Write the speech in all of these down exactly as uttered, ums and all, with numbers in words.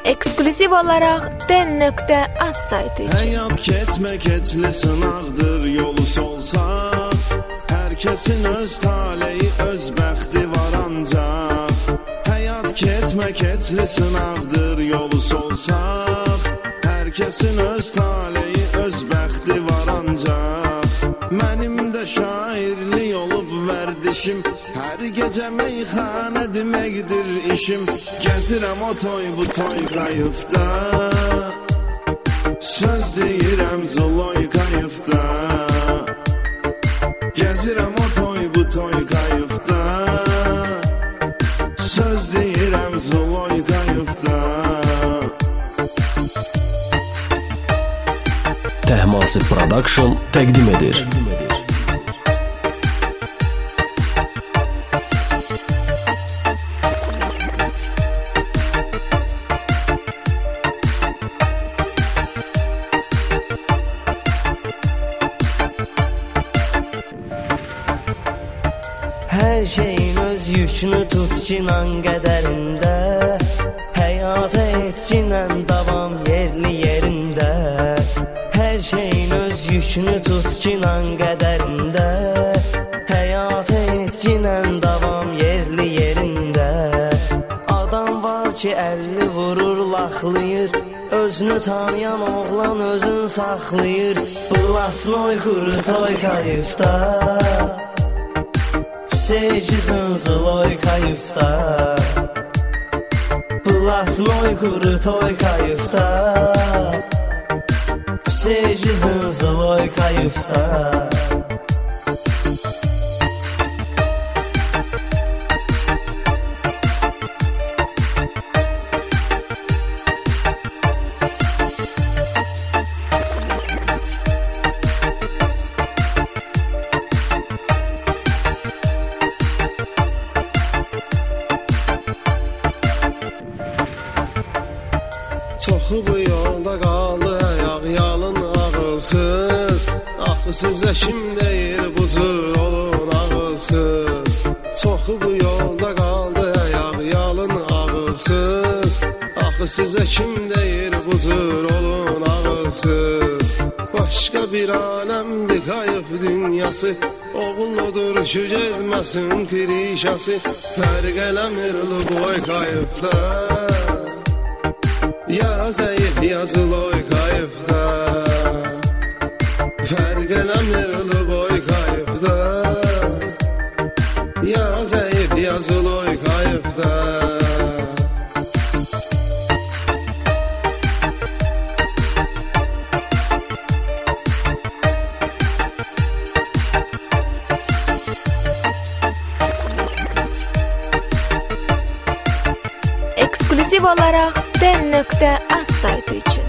Ekskluziv olaraq D nöqtə az saytı üçün. Həyat keçmə keçli sınaqdır, yolu solsaq. Hər kəsin öz taleyi, öz bəxti var ancaq. Həyat keçmə keçli sınaqdır, yolu solsaq. Hər kəsin öz taleyi, öz bəxti var ancaq. Mənim də şairlik olub vərdişim, hər gecə meyxanə deməkdir işim. Gəzirəm o toy bu toy qayıfda, söz deyirəm Zoloy qayıfda. Gəzirəm o toy bu toy qayıfda, söz deyirəm Zoloy qayıfda. Təhmasib Production təqdim edir. Hər şeyin öz yükünü tut cinan qədərində, həyata et cinən davam yerli yerində. Hər şeyin öz yükünü tut cinan qədərində, həyata et cinən davam yerli yerində. Adam var ki əlli vurur laxlayır, özünü tanıyan oğlan özün saxlayır. Bılatnoy quru toy kayıfda, Sejizin Zoloy kayıfda. Bılatnoy quru toy kayıfda, Sejizin Zoloy kayıfda. Çoxu bu yolda qaldı, ayaq yalın ağılsız. Axı sizə kim deyir bu cür olun ağılsız. Çoxu bu yolda qaldı, ayaq yalın ağılsız. Axı sizə kim deyir bu cür olun ağılsız. Başqa bir aləmdir qayıf dünyası, oğulludur şu gezməsin kirişası. Fərq eləmirli boy qayıfda, ya zəif ya Zoloy kayıfda. Fərq eləmirli boy kayıfda, ya zəif ya Zoloy kayıfda. Ekskluziv olaraq D nöqtə az saytı üçün.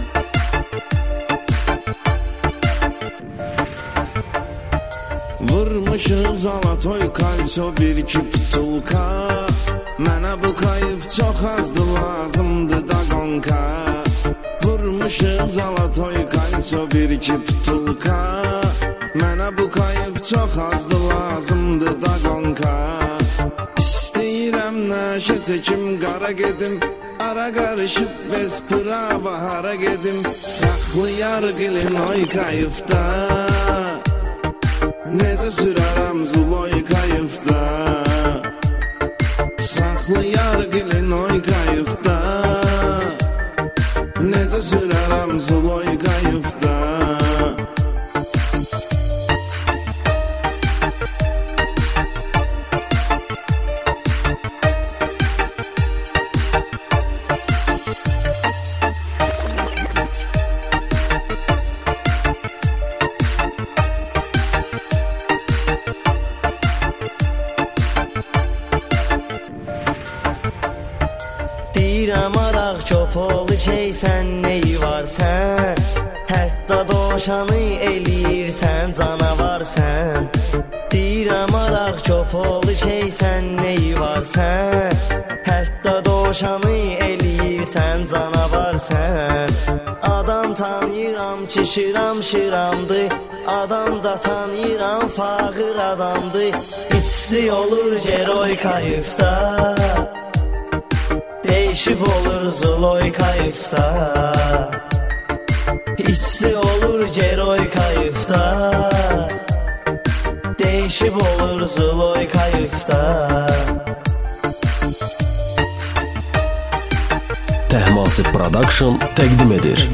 Vurmuşuq Zalatoy kalço bir iki putulka. Mənə bu kayıf çox azdı, lazımdı da qonka. Vurmuşuq Zalatoy kalço bir iki putulka. Mənə bu kayıf çox azdı, lazımdı da qonka. İstəyirəm nəşə çəkim qara gedim, ara qarışıb bez prava hara gedim. Saxlayar qilinoy kayıfda, necə sürərəm Zoloy kayıfda. Saxlayar qilinoy kayıfda, necə sürərəm Zoloy kayıfda. Deyirəm araq köpolu şey sən neyi var sən, hətta doşanı eləyirsən canavar sən. Deyirəm araq köpolu şey sən neyi var sən, hətta doşanı eləyirsən canavar sən. Adam tanıyıram ki şiram şiramdır, adam da tanıyıram fağır adamdır. İçli olur Geroy kayıfda, Değişib olur Zloy kayıfda, İçsi olur Geroy kayıfda, Değişib olur Zloy kayıfda. Tehmasib Production təqdim edir.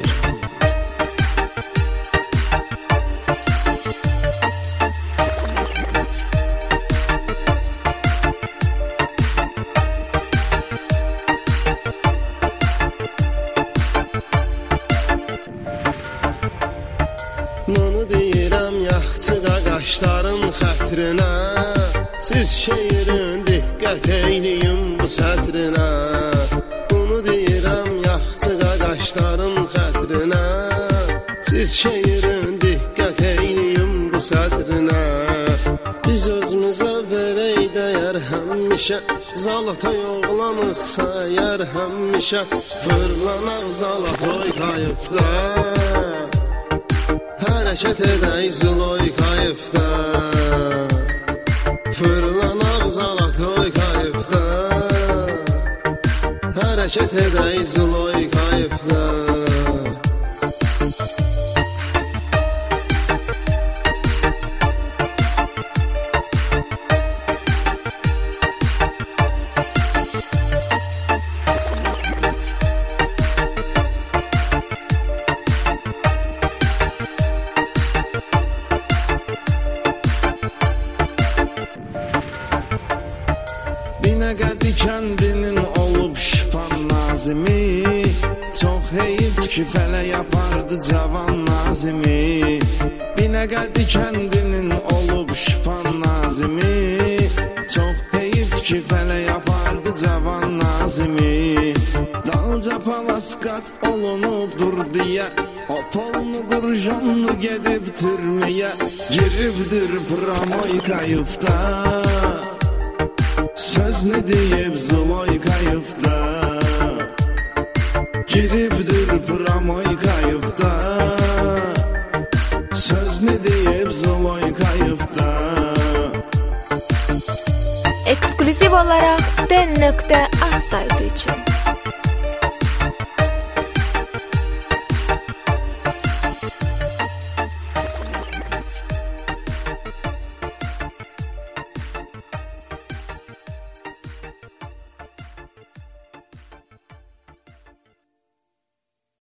Bunu deyirəm yaxçıqa qaşların xətrinə, siz şeirin diqqət eyləyin bu sətrinə. Bunu deyirəm yaxçıqa qaşların xətrinə, siz şeirin diqqət eyləyin bu sətrinə. Biz özümüzə verək dəyər həmişə, Zalatoy oğlanıqsa yer həmişə, fırlanaq Zalatoy kayıfda, hərəkət edək Zloy kayıfda, fırlanaq Zalatoy kayıfda, hərəkət edək Zloy kayıfda. Binəqədi kəndinin olub şipan nazimi, çox heyif ki fələk apardı cavan nazimi. Binəqədi kəndinin olub şipan nazimi, çox heyif ki fələk apardı cavan nazimi. Dalca palaskat olunubdur deyə, o polnu qurjanlı gedib türməyə, giribdir Pramoy kayıfda, söz ne deyib Zloy kayıfda, giribdir Pramoy kayıfda, söz ne deyib Zloy kayıfda. Ekskluziv olarak D nokta az saytı için.